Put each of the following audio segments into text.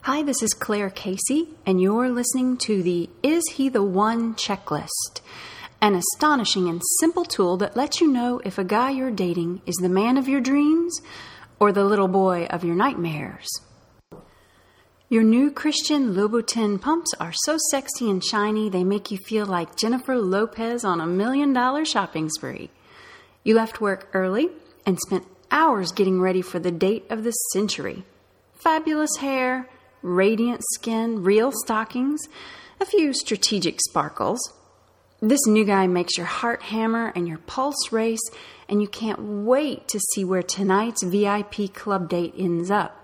Hi, this is Claire Casey, and you're listening to the Is He the One checklist, an astonishing and simple tool that lets you know if a guy you're dating is the man of your dreams or the little boy of your nightmares. Your new Christian Louboutin pumps are so sexy and shiny they make you feel like Jennifer Lopez on $1 million shopping spree. You left work early and spent hours getting ready for the date of the century. Fabulous hair, radiant skin, real stockings, a few strategic sparkles. This new guy makes your heart hammer and your pulse race, and you can't wait to see where tonight's VIP club date ends up.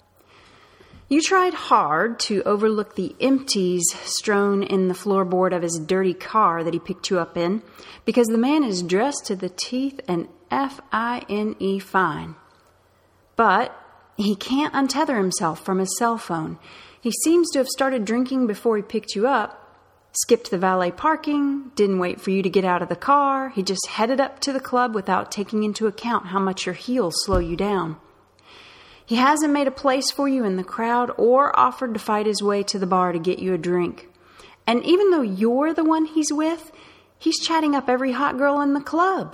You tried hard to overlook the empties strewn in the floorboard of his dirty car that he picked you up in, because the man is dressed to the teeth and F-I-N-E fine. But he can't untether himself from his cell phone. He seems to have started drinking before he picked you up, skipped the valet parking, didn't wait for you to get out of the car. He just headed up to the club without taking into account how much your heels slow you down. He hasn't made a place for you in the crowd or offered to fight his way to the bar to get you a drink. And even though you're the one he's with, he's chatting up every hot girl in the club.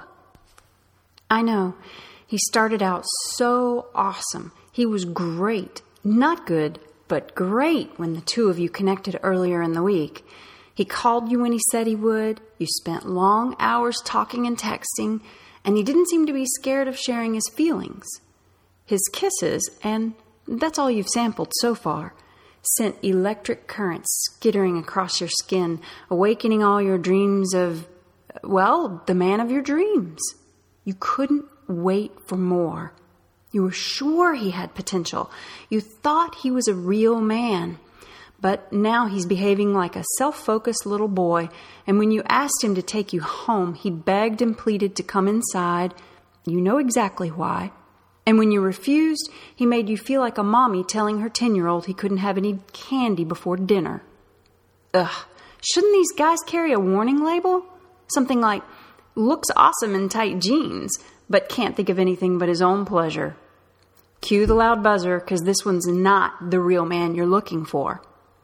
I know, he started out so awesome. He was great, not good, but great when the two of you connected earlier in the week. He called you when he said he would, you spent long hours talking and texting, and he didn't seem to be scared of sharing his feelings. His kisses, and that's all you've sampled so far, sent electric currents skittering across your skin, awakening all your dreams of, well, the man of your dreams. You couldn't wait for more. You were sure he had potential. You thought he was a real man. But now he's behaving like a self-focused little boy, and when you asked him to take you home, he begged and pleaded to come inside. You know exactly why. And when you refused, he made you feel like a mommy telling her 10-year-old he couldn't have any candy before dinner. Ugh, shouldn't these guys carry a warning label? Something like, looks awesome in tight jeans, but can't think of anything but his own pleasure. Cue the loud buzzer, because this one's not the real man you're looking for.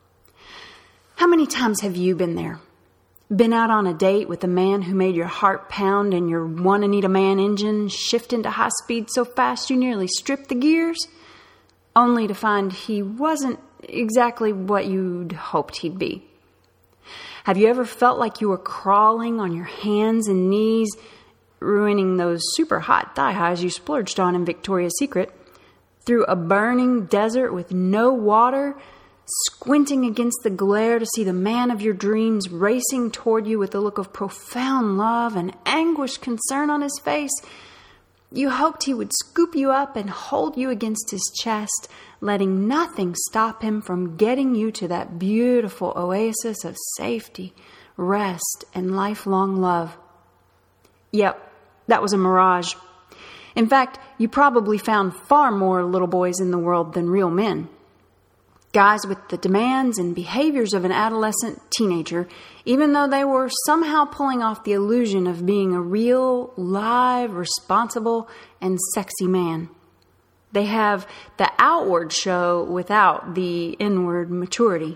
How many times have you been there? Been out on a date with a man who made your heart pound and your want-to-need-a-man engine shift into high speed so fast you nearly stripped the gears? Only to find he wasn't exactly what you'd hoped he'd be. Have you ever felt like you were crawling on your hands and knees, ruining those super hot thigh highs you splurged on in Victoria's Secret, through a burning desert with no water, squinting against the glare to see the man of your dreams racing toward you with a look of profound love and anguished concern on his face? You hoped he would scoop you up and hold you against his chest, letting nothing stop him from getting you to that beautiful oasis of safety, rest, and lifelong love. Yep, that was a mirage. In fact, you probably found far more little boys in the world than real men. Guys with the demands and behaviors of an adolescent teenager, even though they were somehow pulling off the illusion of being a real, live, responsible, and sexy man. They have the outward show without the inward maturity.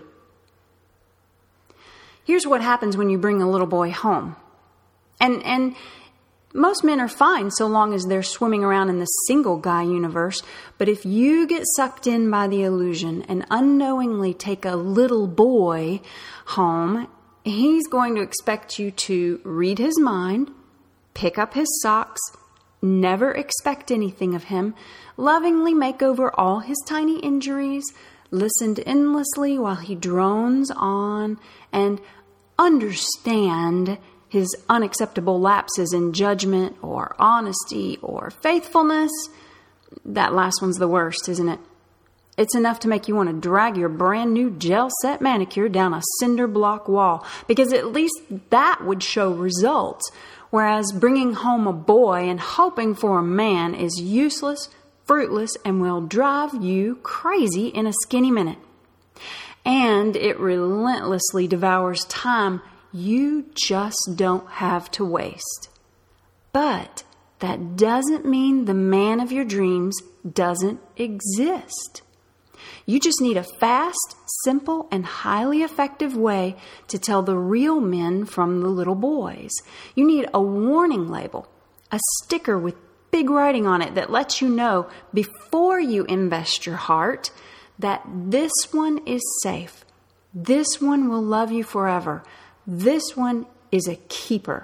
Here's what happens when you bring a little boy home. And most men are fine so long as they're swimming around in the single guy universe. But if you get sucked in by the illusion and unknowingly take a little boy home, he's going to expect you to read his mind, pick up his socks, never expect anything of him, lovingly make over all his tiny injuries, listen endlessly while he drones on, and understand his unacceptable lapses in judgment or honesty or faithfulness. That last one's the worst, isn't it? It's enough to make you want to drag your brand new gel set manicure down a cinder block wall, because at least that would show results, whereas bringing home a boy and hoping for a man is useless, fruitless, and will drive you crazy in a skinny minute. And it relentlessly devours time you just don't have to waste. But that doesn't mean the man of your dreams doesn't exist. You just need a fast, simple, and highly effective way to tell the real men from the little boys. You need a warning label, a sticker with big writing on it that lets you know before you invest your heart that this one is safe. This one will love you forever. This one is a keeper.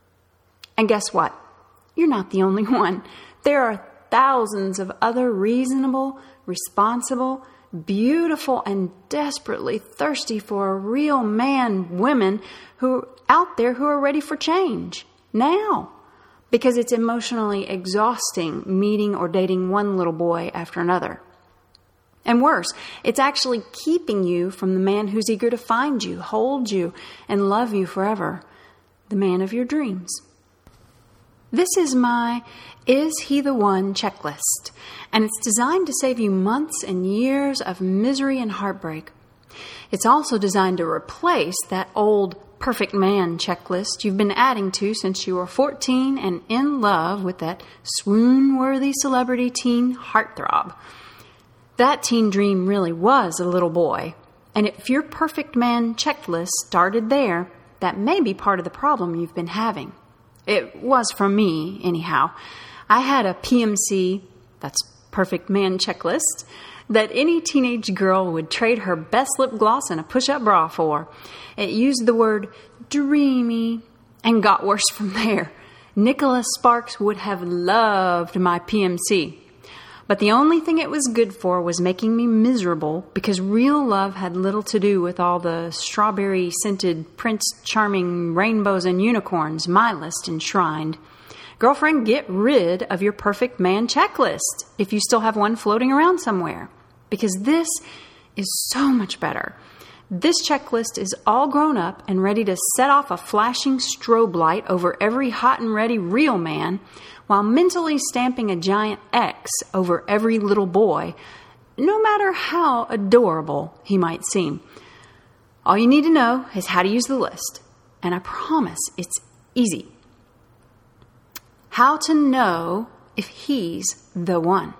And guess what? You're not the only one. There are thousands of other reasonable, responsible, beautiful, and desperately thirsty for a real man women who out there who are ready for change now. Because it's emotionally exhausting meeting or dating one little boy after another. And worse, it's actually keeping you from the man who's eager to find you, hold you, and love you forever. The man of your dreams. This is my Is He the One checklist, and it's designed to save you months and years of misery and heartbreak. It's also designed to replace that old perfect man checklist you've been adding to since you were 14 and in love with that swoon-worthy celebrity teen heartthrob. That teen dream really was a little boy, and if your perfect man checklist started there, that may be part of the problem you've been having. It was for me, anyhow. I had a PMC, that's perfect man checklist, that any teenage girl would trade her best lip gloss and a push-up bra for. It used the word dreamy and got worse from there. Nicholas Sparks would have loved my PMC. But the only thing it was good for was making me miserable because real love had little to do with all the strawberry-scented Prince Charming rainbows and unicorns my list enshrined. Girlfriend, get rid of your perfect man checklist if you still have one floating around somewhere. Because this is so much better. This checklist is all grown up and ready to set off a flashing strobe light over every hot and ready real man while mentally stamping a giant X over every little boy, no matter how adorable he might seem. All you need to know is how to use the list, and I promise it's easy. How to know if he's the one.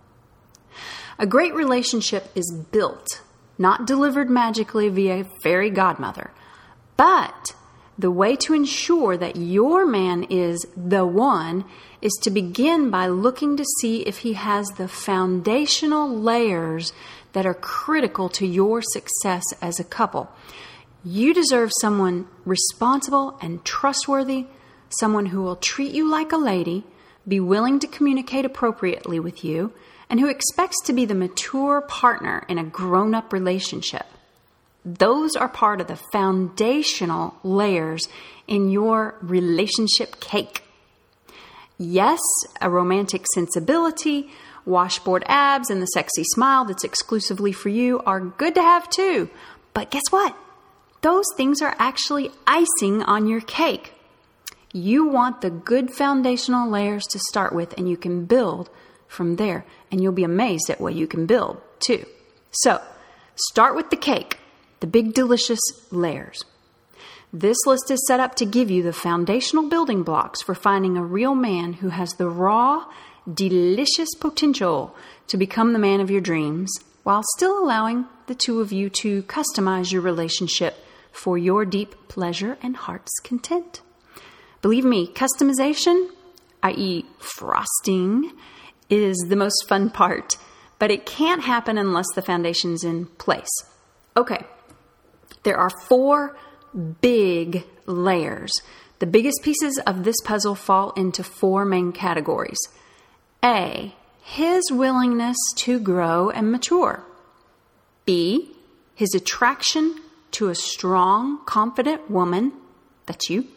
A great relationship is built, not delivered magically via fairy godmother, but the way to ensure that your man is the one is to begin by looking to see if he has the foundational layers that are critical to your success as a couple. You deserve someone responsible and trustworthy, someone who will treat you like a lady, be willing to communicate appropriately with you, and who expects to be the mature partner in a grown-up relationship. Those are part of the foundational layers in your relationship cake. Yes, a romantic sensibility, washboard abs, and the sexy smile that's exclusively for you are good to have too. But guess what? Those things are actually icing on your cake. You want the good foundational layers to start with, and you can build from there. And you'll be amazed at what you can build too. So, start with the cake. The big delicious layers. This list is set up to give you the foundational building blocks for finding a real man who has the raw, delicious potential to become the man of your dreams while still allowing the two of you to customize your relationship for your deep pleasure and heart's content. Believe me, customization, i.e. frosting, is the most fun part, but it can't happen unless the foundation's in place. Okay. There are 4 big layers. The biggest pieces of this puzzle fall into 4 main categories. A, his willingness to grow and mature. B, his attraction to a strong, confident woman. That's you.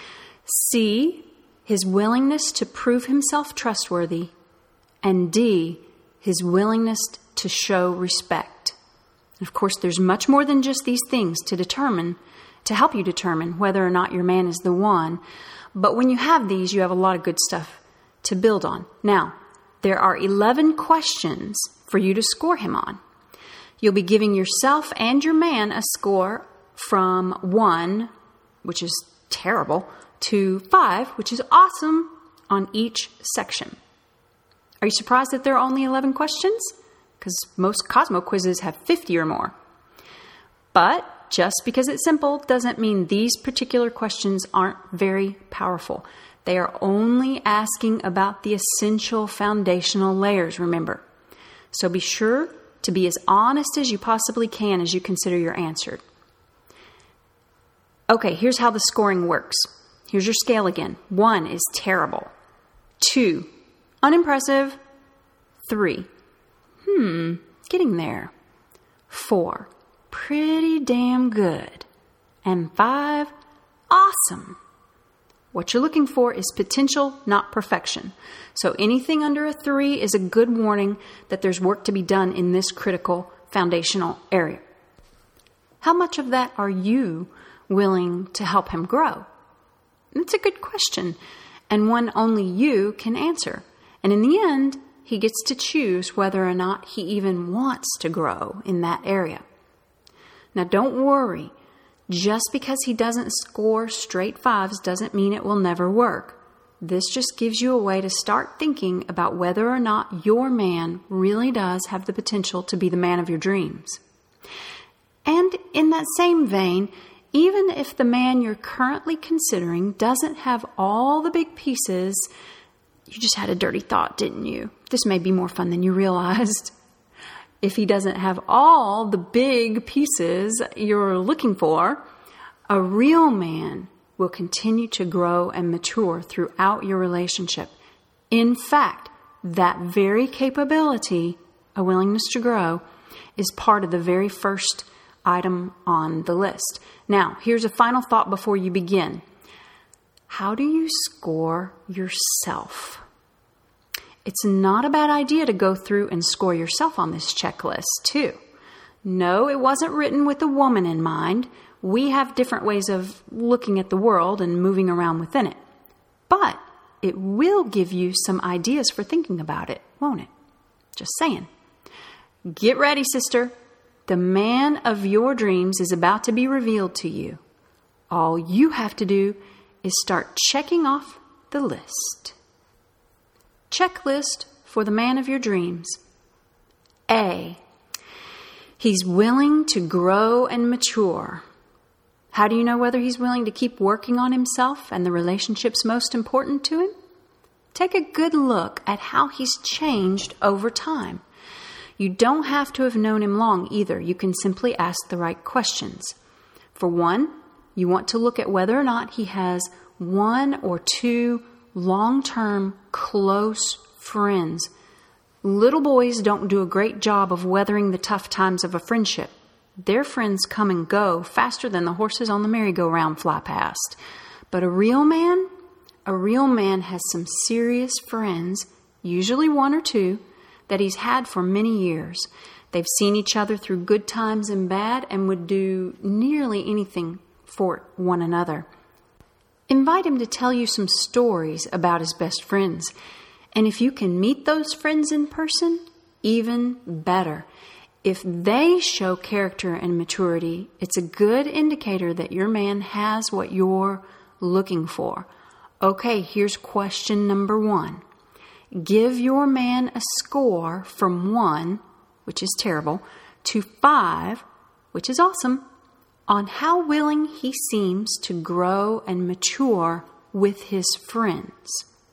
C, his willingness to prove himself trustworthy. And D, his willingness to show respect. Of course, there's much more than just these things to help you determine whether or not your man is the one. But when you have these, you have a lot of good stuff to build on. Now, there are 11 questions for you to score him on. You'll be giving yourself and your man a score from 1, which is terrible, to 5, which is awesome, on each section. Are you surprised that there are only 11 questions? because most Cosmo quizzes have 50 or more. But just because it's simple doesn't mean these particular questions aren't very powerful. They are only asking about the essential foundational layers, remember. So be sure to be as honest as you possibly can as you consider your answer. Okay, here's how the scoring works. Here's your scale again. 1 is terrible. 2, unimpressive. 3, getting there. 4, pretty damn good. And 5, awesome. What you're looking for is potential, not perfection. So anything under a 3 is a good warning that there's work to be done in this critical foundational area. How much of that are you willing to help him grow? It's a good question, and one only you can answer. And in the end, he gets to choose whether or not he even wants to grow in that area. Now, don't worry. Just because he doesn't score straight 5s doesn't mean it will never work. This just gives you a way to start thinking about whether or not your man really does have the potential to be the man of your dreams. And in that same vein, even if the man you're currently considering doesn't have all the big pieces, you just had a dirty thought, didn't you? This may be more fun than you realized. If he doesn't have all the big pieces you're looking for, a real man will continue to grow and mature throughout your relationship. In fact, that very capability, a willingness to grow, is part of the very first item on the list. Now, here's a final thought before you begin. How do you score yourself? It's not a bad idea to go through and score yourself on this checklist, too. No, it wasn't written with a woman in mind. We have different ways of looking at the world and moving around within it. But it will give you some ideas for thinking about it, won't it? Just saying. Get ready, sister. The man of your dreams is about to be revealed to you. All you have to do is start checking off the list. Checklist for the man of your dreams. A, he's willing to grow and mature. How do you know whether he's willing to keep working on himself and the relationships most important to him? Take a good look at how he's changed over time. You don't have to have known him long either. You can simply ask the right questions. For one, you want to look at whether or not he has 1 or 2 long-term, close friends. Little boys don't do a great job of weathering the tough times of a friendship. Their friends come and go faster than the horses on the merry-go-round fly past. But a real man has some serious friends, usually 1 or 2, that he's had for many years. They've seen each other through good times and bad and would do nearly anything for one another. Invite him to tell you some stories about his best friends. And if you can meet those friends in person, even better. If they show character and maturity, it's a good indicator that your man has what you're looking for. Okay, here's question number 1. Give your man a score from 1, which is terrible, to 5, which is awesome, on how willing he seems to grow and mature with his friends.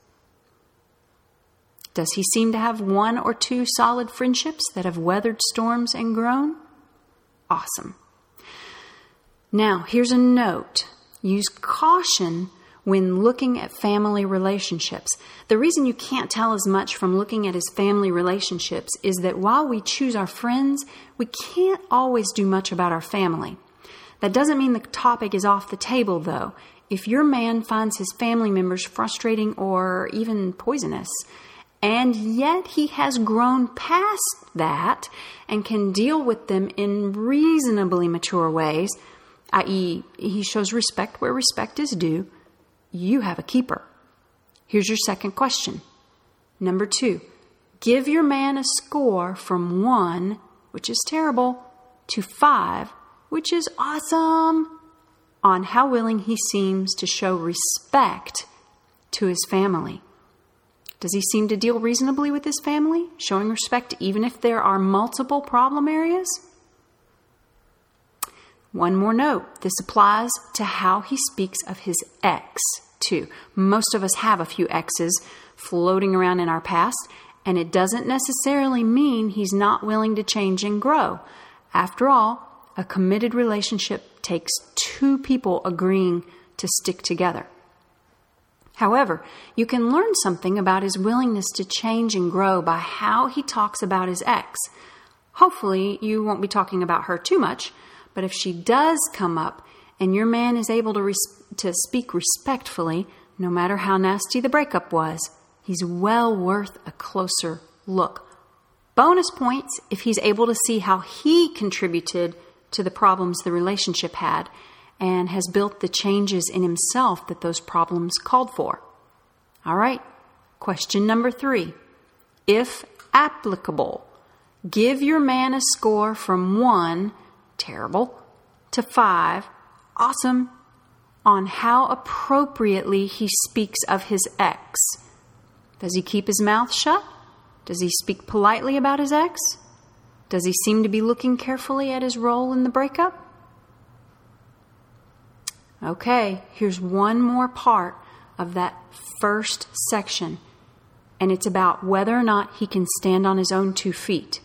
Does he seem to have 1 or 2 solid friendships that have weathered storms and grown? Awesome. Now, here's a note. Use caution when looking at family relationships. The reason you can't tell as much from looking at his family relationships is that while we choose our friends, we can't always do much about our family. That doesn't mean the topic is off the table, though. If your man finds his family members frustrating or even poisonous, and yet he has grown past that and can deal with them in reasonably mature ways, i.e., he shows respect where respect is due, you have a keeper. Here's your second question. Number 2, give your man a score from 1, which is terrible, to 5, which is awesome, on how willing he seems to show respect to his family. Does he seem to deal reasonably with his family, showing respect even if there are multiple problem areas? One more note. This applies to how he speaks of his ex, too. Most of us have a few exes floating around in our past, and it doesn't necessarily mean he's not willing to change and grow. After all, a committed relationship takes two people agreeing to stick together. However, you can learn something about his willingness to change and grow by how he talks about his ex. Hopefully, you won't be talking about her too much, but if she does come up and your man is able to speak respectfully, no matter how nasty the breakup was, he's well worth a closer look. Bonus points if he's able to see how he contributed to the problems the relationship had and has built the changes in himself that those problems called for. All right, question number 3. If applicable, give your man a score from 1, terrible, to 5, awesome, on how appropriately he speaks of his ex. Does he keep his mouth shut? Does he speak politely about his ex? Does he seem to be looking carefully at his role in the breakup? Okay, here's one more part of that first section, and it's about whether or not he can stand on his own 2 feet.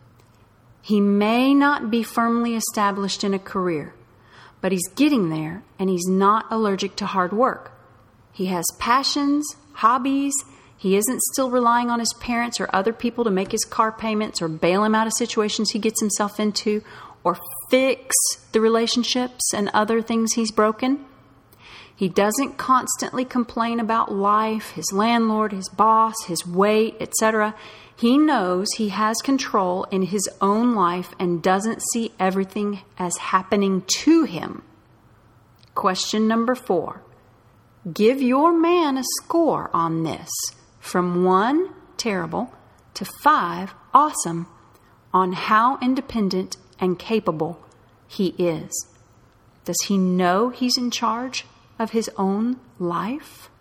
He may not be firmly established in a career, but he's getting there, and he's not allergic to hard work. He has passions, hobbies. He isn't still relying on his parents or other people to make his car payments or bail him out of situations he gets himself into or fix the relationships and other things he's broken. He doesn't constantly complain about life, his landlord, his boss, his weight, etc. He knows he has control in his own life and doesn't see everything as happening to him. Question number 4. Give your man a score on this from 1, terrible, to 5, awesome, on how independent and capable he is. Does he know he's in charge of his own life?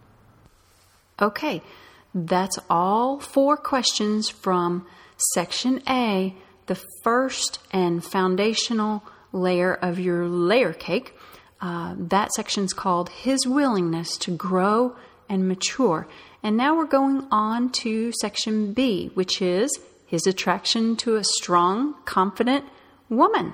Okay, that's all 4 questions from Section A, the first and foundational layer of your layer cake. That section's called His Willingness to Grow and Mature. And now we're going on to Section B, which is his attraction to a strong, confident woman.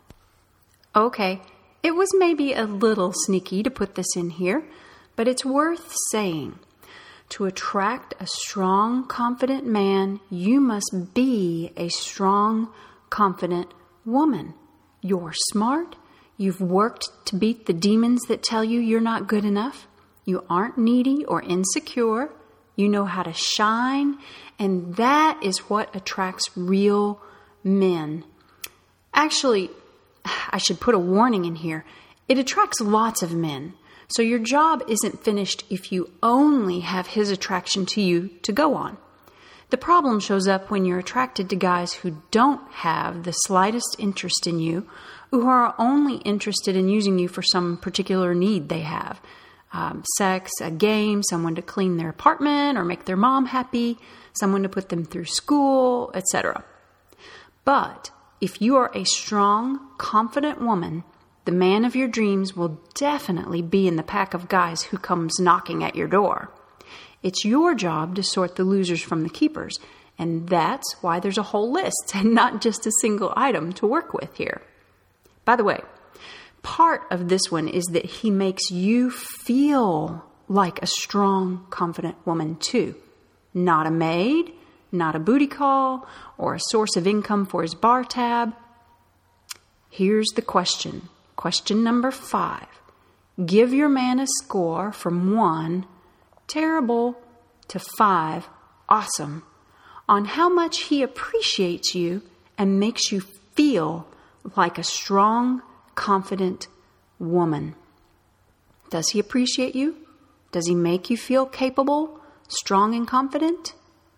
Okay, it was maybe a little sneaky to put this in here, but it's worth saying. To attract a strong, confident man, you must be a strong, confident woman. You're smart. You've worked to beat the demons that tell you you're not good enough. You aren't needy or insecure. You know how to shine, and that is what attracts real men. Actually, I should put a warning in here. It attracts lots of men. So your job isn't finished if you only have his attraction to you to go on. The problem shows up when you're attracted to guys who don't have the slightest interest in you, who are only interested in using you for some particular need they have. Sex, a game, someone to clean their apartment or make their mom happy, someone to put them through school, etc. But if you are a strong, confident woman, the man of your dreams will definitely be in the pack of guys who comes knocking at your door. It's your job to sort the losers from the keepers, and that's why there's a whole list and not just a single item to work with here. By the way, part of this one is that he makes you feel like a strong, confident woman too. Not a maid, not a booty call, or a source of income for his bar tab. Here's the question. Question number 5. Give your man a score from 1, terrible, to 5, awesome, on how much he appreciates you and makes you feel like a strong, confident woman. Does he appreciate you? Does he make you feel capable, strong, and confident?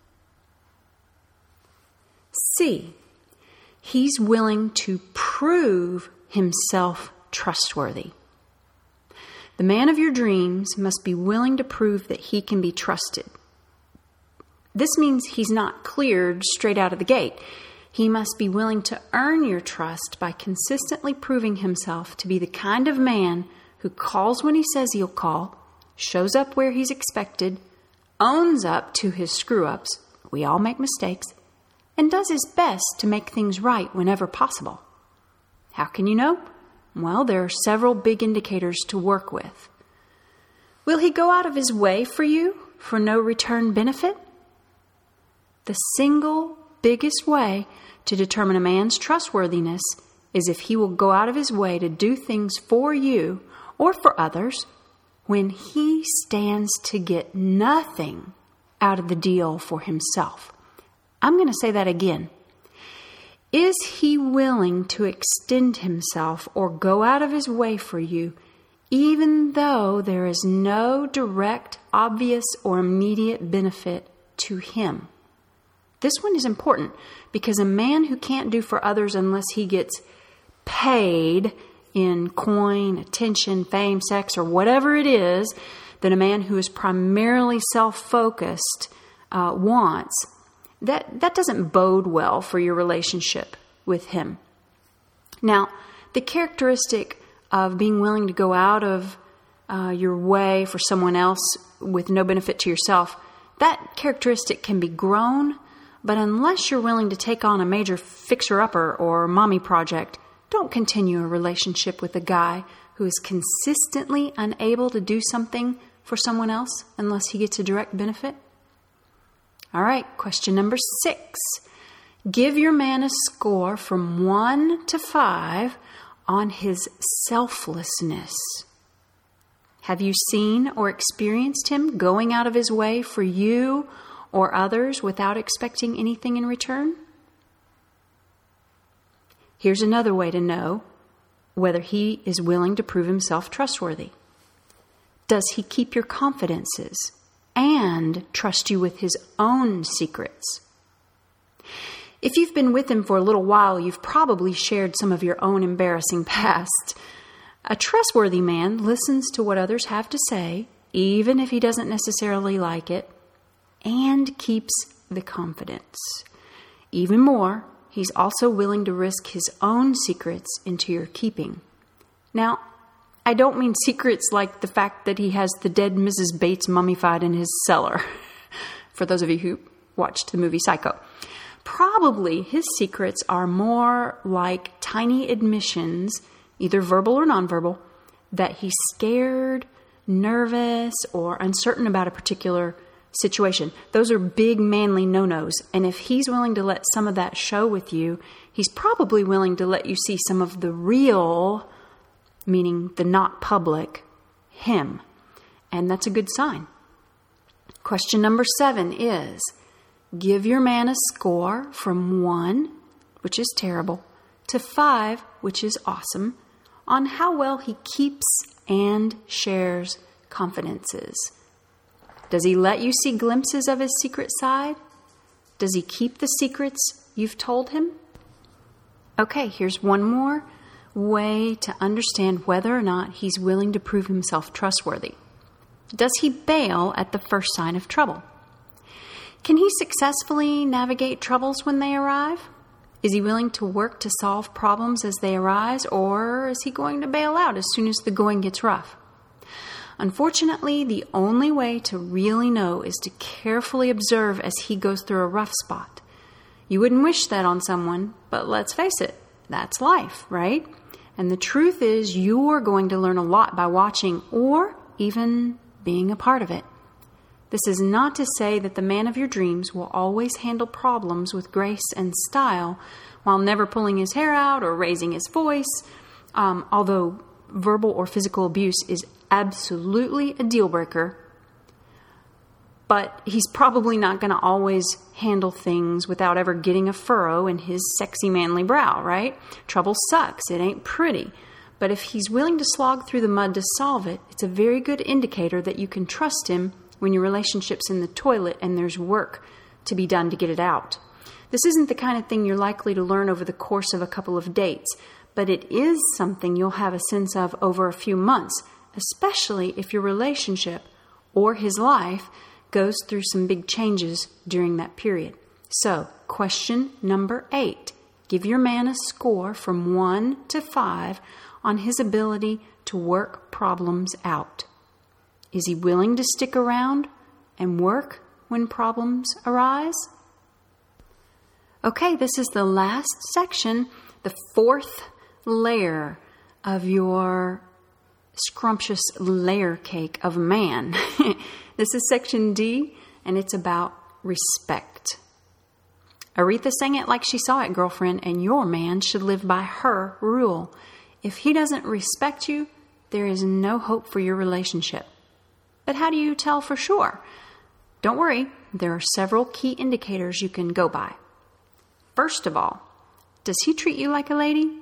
C. He's willing to prove himself trustworthy. The man of your dreams must be willing to prove that he can be trusted. This means he's not cleared straight out of the gate. He must be willing to earn your trust by consistently proving himself to be the kind of man who calls when he says he'll call, shows up where he's expected, owns up to his screw-ups, we all make mistakes, and does his best to make things right whenever possible. How can you know? Well, there are several big indicators to work with. Will he go out of his way for you for no return benefit? The single biggest way to determine a man's trustworthiness is if he will go out of his way to do things for you or for others when he stands to get nothing out of the deal for himself. I'm going to say that again. Is he willing to extend himself or go out of his way for you, even though there is no direct, obvious, or immediate benefit to him? This one is important because a man who can't do for others unless he gets paid in coin, attention, fame, sex, or whatever it is that a man who is primarily self-focused wants, that doesn't bode well for your relationship with him. Now, the characteristic of being willing to go out of your way for someone else with no benefit to yourself, that characteristic can be grown, but unless you're willing to take on a major fixer-upper or mommy project, don't continue a relationship with a guy who is consistently unable to do something for someone else unless he gets a direct benefit. All right, question number 6. Give your man a score from 1 to 5 on his selflessness. Have you seen or experienced him going out of his way for you or others without expecting anything in return? Here's another way to know whether he is willing to prove himself trustworthy. Does he keep your confidences and trust you with his own secrets? If you've been with him for a little while, you've probably shared some of your own embarrassing past. A trustworthy man listens to what others have to say, even if he doesn't necessarily like it, and keeps the confidence. Even more, he's also willing to risk his own secrets into your keeping. Now, I don't mean secrets like the fact that he has the dead Mrs. Bates mummified in his cellar, for those of you who watched the movie Psycho. Probably his secrets are more like tiny admissions, either verbal or nonverbal, that he's scared, nervous, or uncertain about a particular situation. Those are big manly no-nos, and if he's willing to let some of that show with you, he's probably willing to let you see some of the real, meaning the not public, him. And that's a good sign. Question number 7 is, give your man a score from 1, which is terrible, to 5, which is awesome, on how well he keeps and shares confidences. Does he let you see glimpses of his secret side? Does he keep the secrets you've told him? Okay, here's one more way to understand whether or not he's willing to prove himself trustworthy. Does he bail at the first sign of trouble? Can he successfully navigate troubles when they arrive? Is he willing to work to solve problems as they arise, or is he going to bail out as soon as the going gets rough? Unfortunately, the only way to really know is to carefully observe as he goes through a rough spot. You wouldn't wish that on someone, but let's face it, that's life, right? And the truth is, you're going to learn a lot by watching or even being a part of it. This is not to say that the man of your dreams will always handle problems with grace and style while never pulling his hair out or raising his voice, although verbal or physical abuse is absolutely a deal breaker. But he's probably not going to always handle things without ever getting a furrow in his sexy manly brow, right? Trouble sucks. It ain't pretty. But if he's willing to slog through the mud to solve it, it's a very good indicator that you can trust him when your relationship's in the toilet and there's work to be done to get it out. This isn't the kind of thing you're likely to learn over the course of a couple of dates, but it is something you'll have a sense of over a few months, especially if your relationship or his life goes through some big changes during that period. So, question number 8. Give your man a score from 1 to 5 on his ability to work problems out. Is he willing to stick around and work when problems arise? Okay, this is the last section, the 4th layer of your scrumptious layer cake of man. This is section D, and it's about respect. Aretha sang it like she saw it, girlfriend, and your man should live by her rule. If he doesn't respect you, there is no hope for your relationship. But how do you tell for sure? Don't worry, there are several key indicators you can go by. First of all, does he treat you like a lady?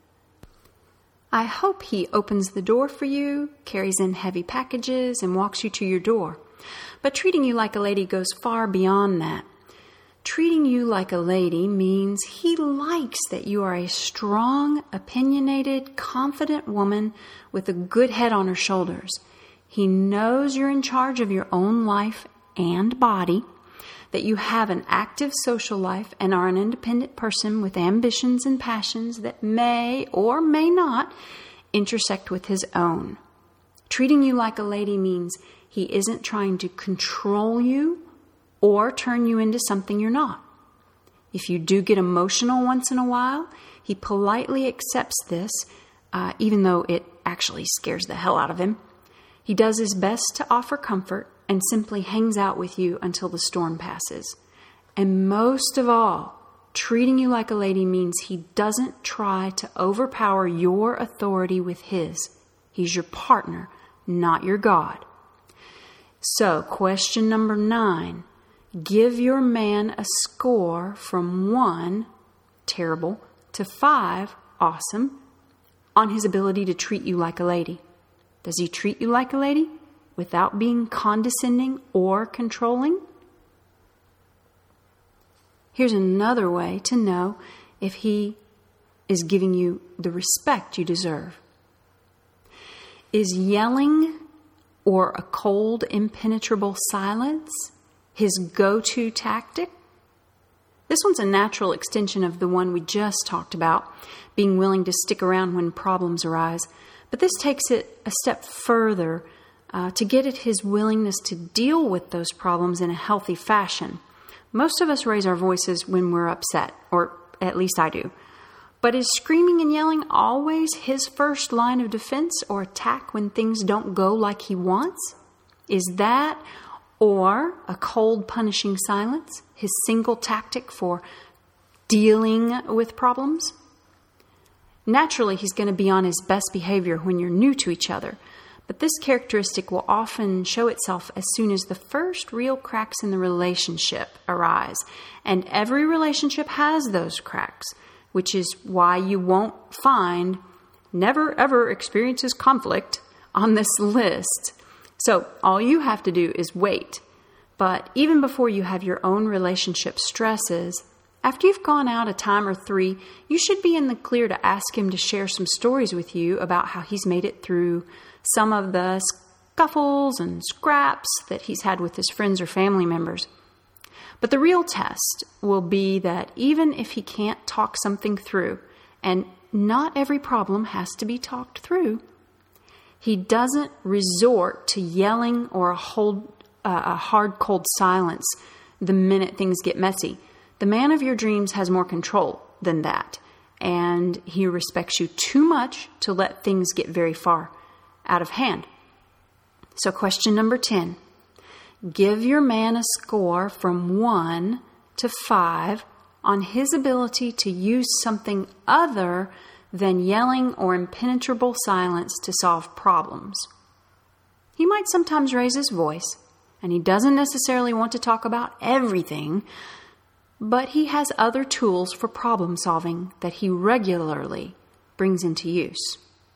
I hope he opens the door for you, carries in heavy packages, and walks you to your door. But treating you like a lady goes far beyond that. Treating you like a lady means he likes that you are a strong, opinionated, confident woman with a good head on her shoulders. He knows you're in charge of your own life and body, that you have an active social life and are an independent person with ambitions and passions that may or may not intersect with his own. Treating you like a lady means he isn't trying to control you or turn you into something you're not. If you do get emotional once in a while, he politely accepts this, even though it actually scares the hell out of him. He does his best to offer comfort and simply hangs out with you until the storm passes. And most of all, treating you like a lady means he doesn't try to overpower your authority with his. He's your partner, not your God. So, question number 9. Give your man a score from 1, terrible, to 5, awesome, on his ability to treat you like a lady. Does he treat you like a lady without being condescending or controlling? Here's another way to know if he is giving you the respect you deserve. Is yelling or a cold, impenetrable silence his go-to tactic? This one's a natural extension of the one we just talked about, being willing to stick around when problems arise. But this takes it a step further to get at his willingness to deal with those problems in a healthy fashion. Most of us raise our voices when we're upset, or at least I do. But is screaming and yelling always his first line of defense or attack when things don't go like he wants? Is that, or a cold, punishing silence, his single tactic for dealing with problems? Naturally, he's going to be on his best behavior when you're new to each other, but this characteristic will often show itself as soon as the first real cracks in the relationship arise. And every relationship has those cracks, which is why you won't find never ever experiences conflict on this list. So all you have to do is wait. But even before you have your own relationship stresses, after you've gone out a time or 3, you should be in the clear to ask him to share some stories with you about how he's made it through some of the scuffles and scraps that he's had with his friends or family members. But the real test will be that even if he can't talk something through, and not every problem has to be talked through, he doesn't resort to yelling or a hard, cold silence the minute things get messy. The man of your dreams has more control than that, and he respects you too much to let things get very far out of hand. So question number 10. Give your man a score from 1 to 5 on his ability to use something other than yelling or impenetrable silence to solve problems. He might sometimes raise his voice, and he doesn't necessarily want to talk about everything, but he has other tools for problem solving that he regularly brings into use.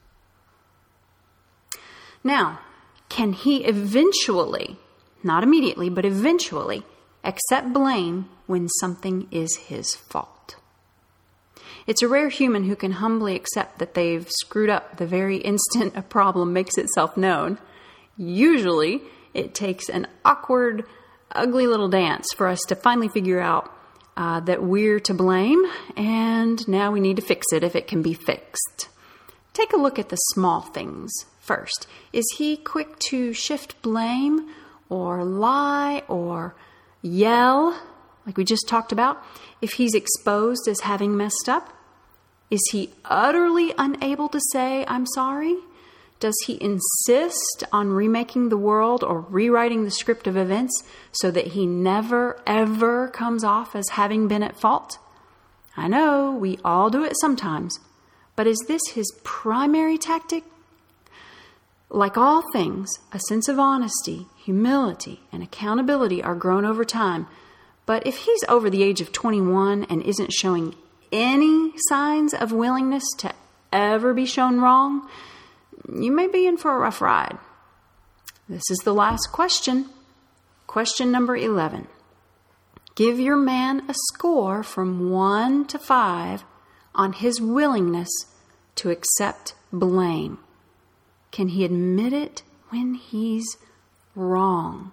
Now, can he eventually, not immediately, but eventually, accept blame when something is his fault? It's a rare human who can humbly accept that they've screwed up the very instant a problem makes itself known. Usually, it takes an awkward ugly little dance for us to finally figure out that we're to blame, and now we need to fix it if it can be fixed. Take a look at the small things first. Is he quick to shift blame or lie or yell, like we just talked about, if he's exposed as having messed up? Is he utterly unable to say, "I'm sorry"? Does he insist on remaking the world or rewriting the script of events so that he never, ever comes off as having been at fault? I know we all do it sometimes, but is this his primary tactic? Like all things, a sense of honesty, humility, and accountability are grown over time. But if he's over the age of 21 and isn't showing any signs of willingness to ever be shown wrong, you may be in for a rough ride. This is the last question. Question number 11. Give your man a score from 1 to 5 on his willingness to accept blame. Can he admit it when he's wrong?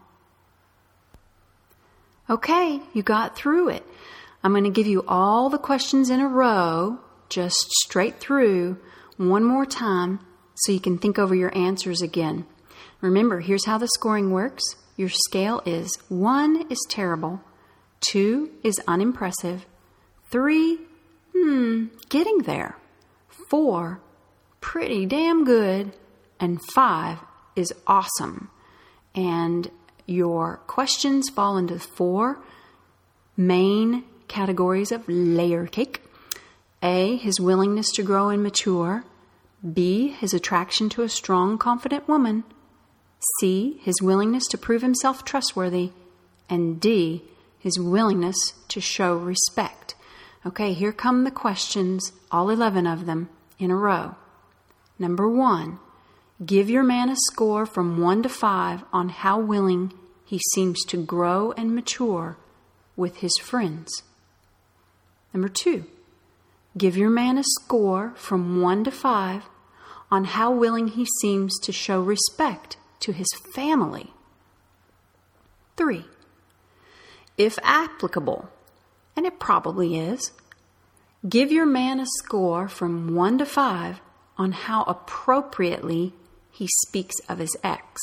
Okay, you got through it. I'm going to give you all the questions in a row, just straight through, one more time, so you can think over your answers again. Remember, here's how the scoring works. Your scale is 1 is terrible, 2 is unimpressive, 3, getting there, 4, pretty damn good, and 5 is awesome. And your questions fall into 4 main categories of layer cake. A, his willingness to grow and mature. B, his attraction to a strong, confident woman. C, his willingness to prove himself trustworthy. And D, his willingness to show respect. Okay, here come the questions, all 11 of them, in a row. Number 1, give your man a score from 1 to 5 on how willing he seems to grow and mature with his friends. Number 2, give your man a score from 1 to 5 on how willing he seems to show respect to his family. 3, if applicable, and it probably is, give your man a score from 1 to 5 on how appropriately he speaks of his ex.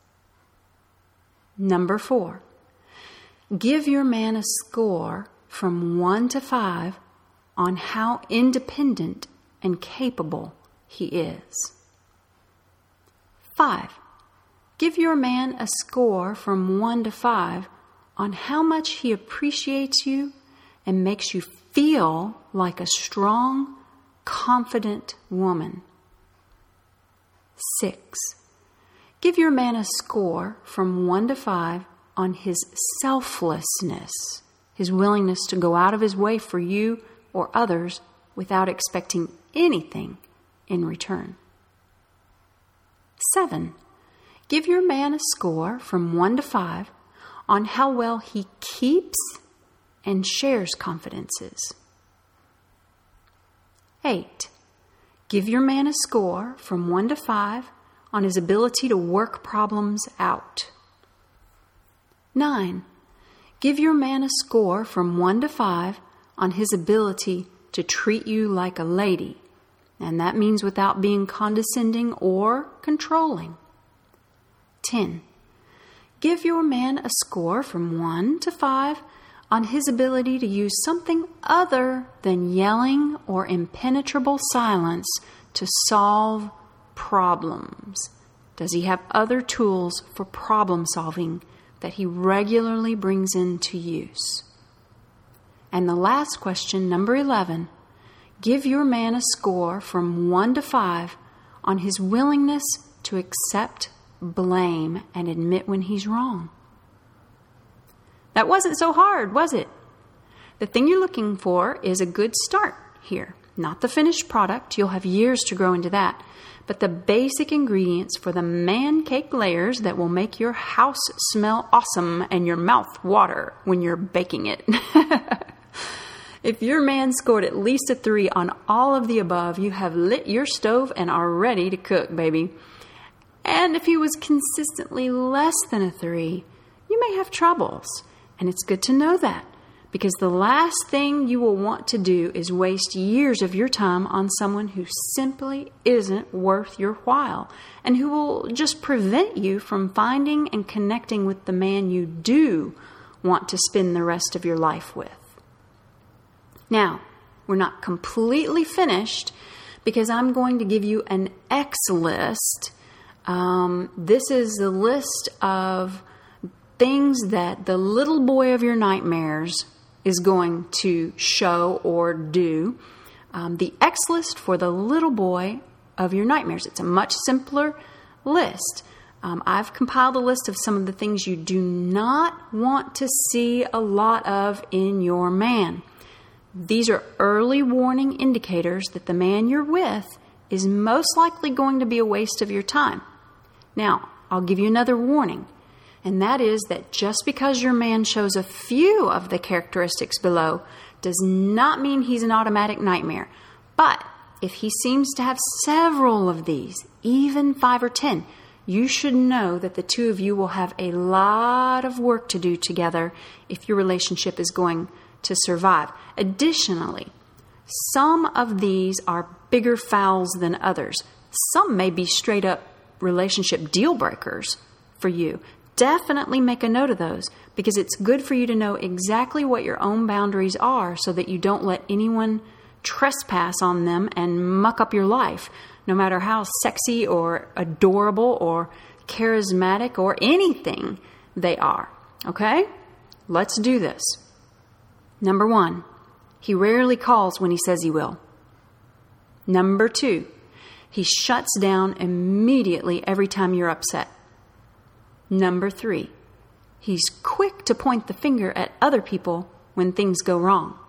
Number 4, give your man a score from 1 to 5 on how independent and capable he is. 5, give your man a score from 1 to 5 on how much he appreciates you and makes you feel like a strong, confident woman. 6, give your man a score from 1 to 5 on his selflessness, his willingness to go out of his way for you or others without expecting anything in return. 7, give your man a score from 1 to 5 on how well he keeps and shares confidences. 8, give your man a score from 1 to 5 on his ability to work problems out. 9, give your man a score from 1 to 5 on his ability to treat you like a lady, and that means without being condescending or controlling. 10, give your man a score from 1 to 5 on his ability to use something other than yelling or impenetrable silence to solve problems. Does he have other tools for problem solving that he regularly brings into use? And the last question, number 11, give your man a score from 1 to 5 on his willingness to accept blame and admit when he's wrong. That wasn't so hard, was it? The thing you're looking for is a good start here. Not the finished product. You'll have years to grow into that. But the basic ingredients for the man cake layers that will make your house smell awesome and your mouth water when you're baking it. If your man scored at least a 3 on all of the above, you have lit your stove and are ready to cook, baby. And if he was consistently less than a 3, you you may have troubles. And it's good to know that, because the last thing you will want to do is waste years of your time on someone who simply isn't worth your while and who will just prevent you from finding and connecting with the man you do want to spend the rest of your life with. Now, we're not completely finished because I'm going to give you an X list. This is the list of things that the little boy of your nightmares is going to show or do. The X list for the little boy of your nightmares. It's a much simpler list. I've compiled a list of some of the things you do not want to see a lot of in your man. These are early warning indicators that the man you're with is most likely going to be a waste of your time. Now, I'll give you another warning, and that is that just because your man shows a few of the characteristics below does not mean he's an automatic nightmare. But if he seems to have several of these, even 5 or 10, you should know that the two of you will have a lot of work to do together if your relationship is going to survive. Additionally, some of these are bigger fouls than others. Some may be straight up relationship deal breakers for you. Definitely make a note of those, because it's good for you to know exactly what your own boundaries are so that you don't let anyone trespass on them and muck up your life, no matter how sexy or adorable or charismatic or anything they are. Okay? Let's do this. Number 1, he rarely calls when he says he will. Number 2, he shuts down immediately every time you're upset. Number 3, he's quick to point the finger at other people when things go wrong.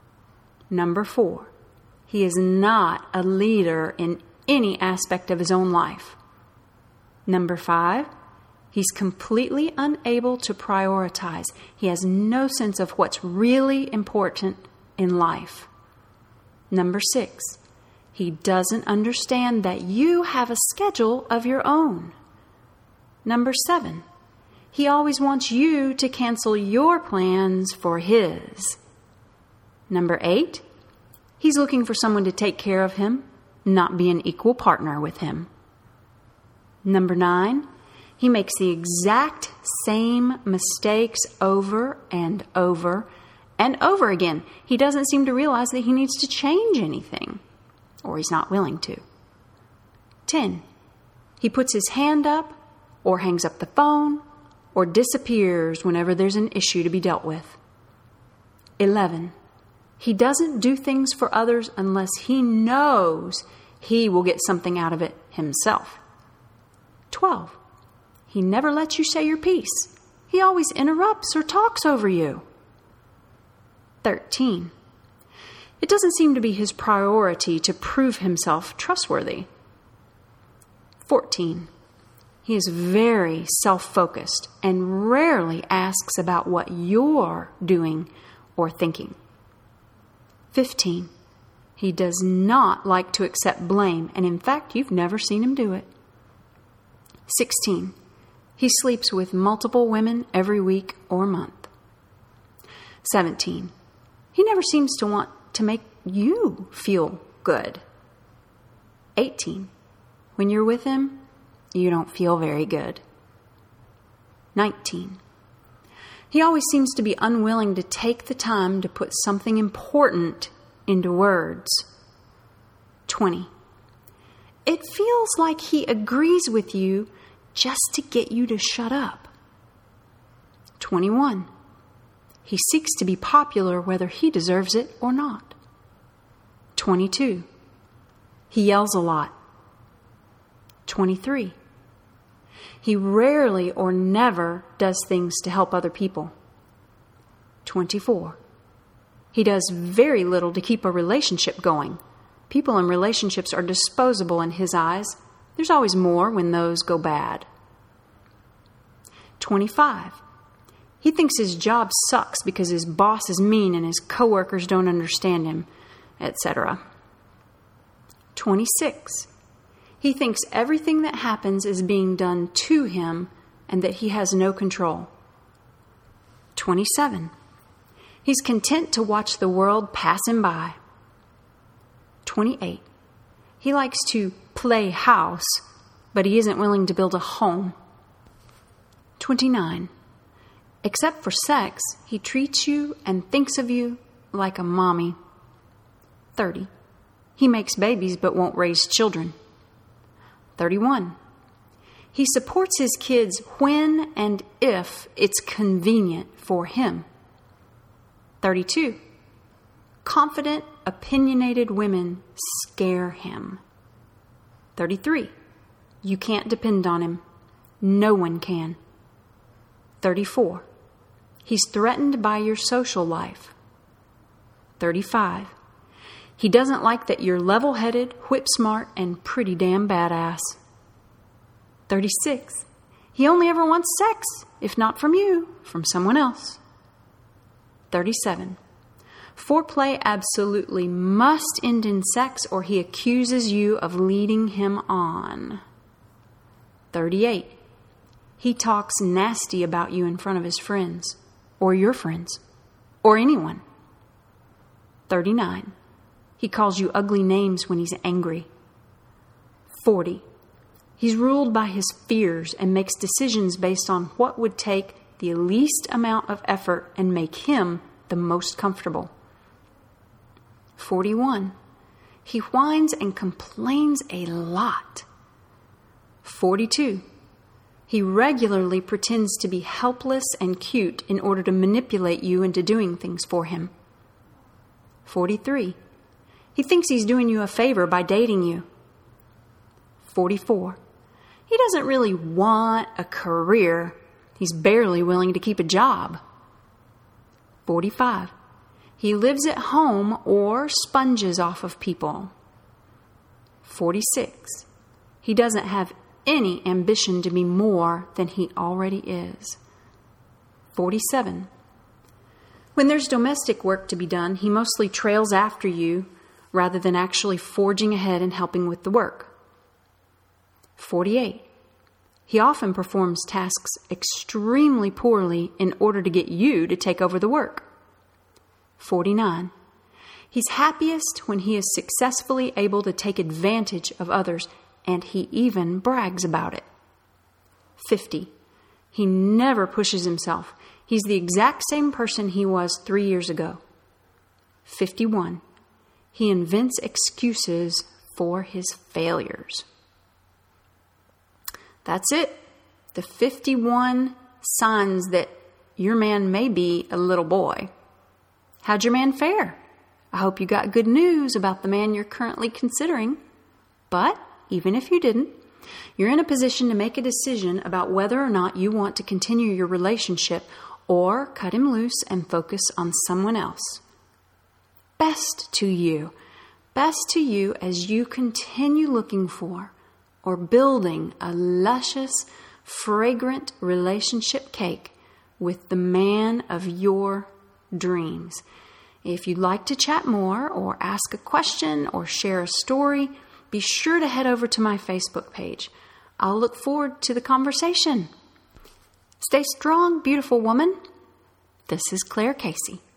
Number 4, he is not a leader in any aspect of his own life. Number 5, he's completely unable to prioritize. He has no sense of what's really important in life. Number 6, he doesn't understand that you have a schedule of your own. Number 7, he always wants you to cancel your plans for his. Number 8, he's looking for someone to take care of him, not be an equal partner with him. Number 9, he makes the exact same mistakes over and over and over again. He doesn't seem to realize that he needs to change anything, or he's not willing to. 10, he puts his hand up or hangs up the phone or disappears whenever there's an issue to be dealt with. 11, he doesn't do things for others unless he knows he will get something out of it himself. 12, he never lets you say your piece. He always interrupts or talks over you. 13, it doesn't seem to be his priority to prove himself trustworthy. 14, he is very self-focused and rarely asks about what you're doing or thinking. 15, he does not like to accept blame, and in fact, you've never seen him do it. 16, he sleeps with multiple women every week or month. 17, he never seems to want to make you feel good. 18, when you're with him, you don't feel very good. 19, he always seems to be unwilling to take the time to put something important into words. 20, it feels like he agrees with you just to get you to shut up. 21, he seeks to be popular whether he deserves it or not. 22, he yells a lot. 23, he rarely or never does things to help other people. 24, he does very little to keep a relationship going. People in relationships are disposable in his eyes. There's always more when those go bad. 25, he thinks his job sucks because his boss is mean and his coworkers don't understand him, etc. 26, he thinks everything that happens is being done to him and that he has no control. 27. He's content to watch the world pass him by. 28. He likes to play house, but he isn't willing to build a home. 29. Except for sex, he treats you and thinks of you like a mommy. 30. He makes babies but won't raise children. 31. He supports his kids when and if it's convenient for him. 32. Confident, opinionated women scare him. 33. You can't depend on him. No one can. 34. He's threatened by your social life. 35. He doesn't like that you're level-headed, whip-smart, and pretty damn badass. 36. He only ever wants sex, if not from you, from someone else. 37. Foreplay absolutely must end in sex or he accuses you of leading him on. 38. He talks nasty about you in front of his friends, or your friends, or anyone. 39. He calls you ugly names when he's angry. 40. He's ruled by his fears and makes decisions based on what would take the least amount of effort and make him the most comfortable. 41. He whines and complains a lot. 42. He regularly pretends to be helpless and cute in order to manipulate you into doing things for him. 43. He thinks he's doing you a favor by dating you. 44. He doesn't really want a career. He's barely willing to keep a job. 45. He lives at home or sponges off of people. 46. He doesn't have any ambition to be more than he already is. 47. When there's domestic work to be done, he mostly trails after you rather than actually forging ahead and helping with the work. 48. He often performs tasks extremely poorly in order to get you to take over the work. 49. He's happiest when he is successfully able to take advantage of others, and he even brags about it. 50. He never pushes himself. He's the exact same person he was 3 years ago. 51. He invents excuses for his failures. That's it. The 51 signs that your man may be a little boy. How'd your man fare? I hope you got good news about the man you're currently considering. But even if you didn't, you're in a position to make a decision about whether or not you want to continue your relationship or cut him loose and focus on someone else. Best to you as you continue looking for or building a luscious, fragrant relationship cake with the man of your dreams. If you'd like to chat more or ask a question or share a story, be sure to head over to my Facebook page. I'll look forward to the conversation. Stay strong, beautiful woman. This is Claire Casey.